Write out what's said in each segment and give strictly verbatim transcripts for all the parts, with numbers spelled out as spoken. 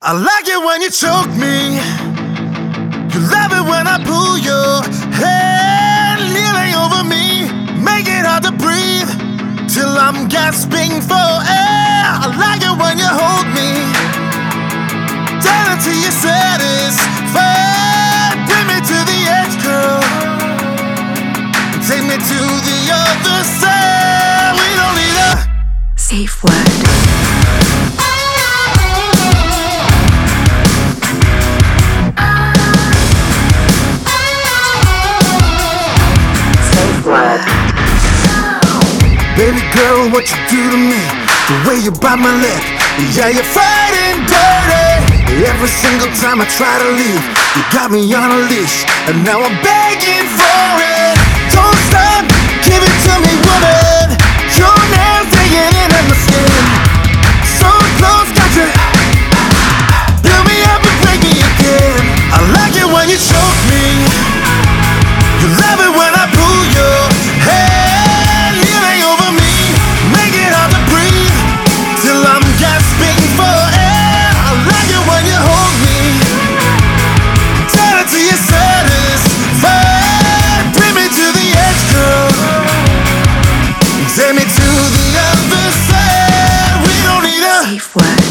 I like it when you choke me. You love it when I pull your head kneeling over me. Make it hard to breathe till I'm gasping for air. I like it when you hold me down until you're satisfied. Bring me to the edge, girl. Take me to the other side. We don't need a safe word. Baby girl, what you do to me? The way you bite my lip, yeah, you're fighting dirty. Every single time I try to leave, you got me on a leash, and now I'm begging for it. Don't stop, give it to me, woman. Your nails digging into my skin, so close, got you. Build me up and break me again. I like it when you choke me. You love it when I pull your hair. Take me to the other side. We don't need a safe word.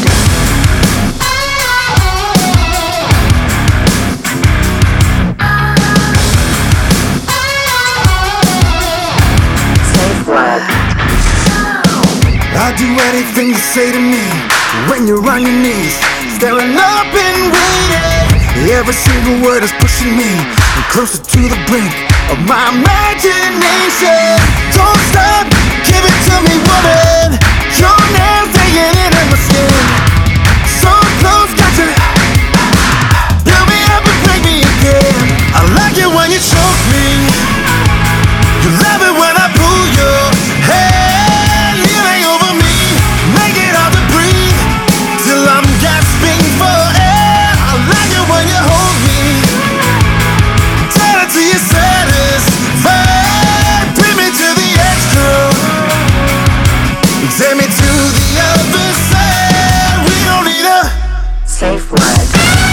Safe word. I'll do anything you say to me when you're on your knees, staring up and waiting. Every single word is pushing me closer to the brink of my imagination. Don't stop, give it to me, woman. Your nails digging into my skin, so close, got you. Build me up and break me again. I like it when you choke me. You love it when I pull your hair kneeling over me. Make it hard to breathe till I'm gasping for air. I like it when you hold me down until you're satisfied. Bring me to the edge, girl. Take me to the other side. We don't need a safe word.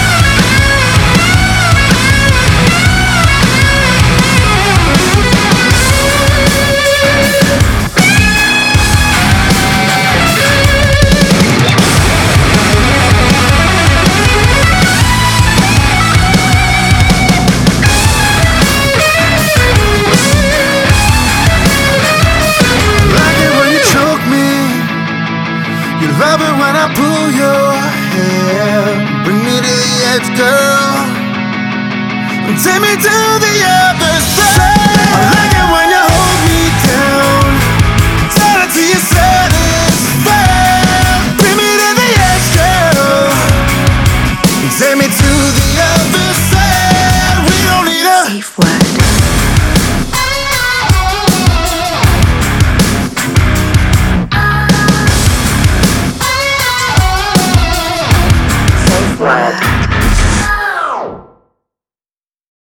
Love it when I pull your hair. Bring me to the edge, girl. Take me to the other side. I like it when you hold me down, down until you're satisfied. Bring me to the edge, girl. Take me to the other side. We don't need a safe word.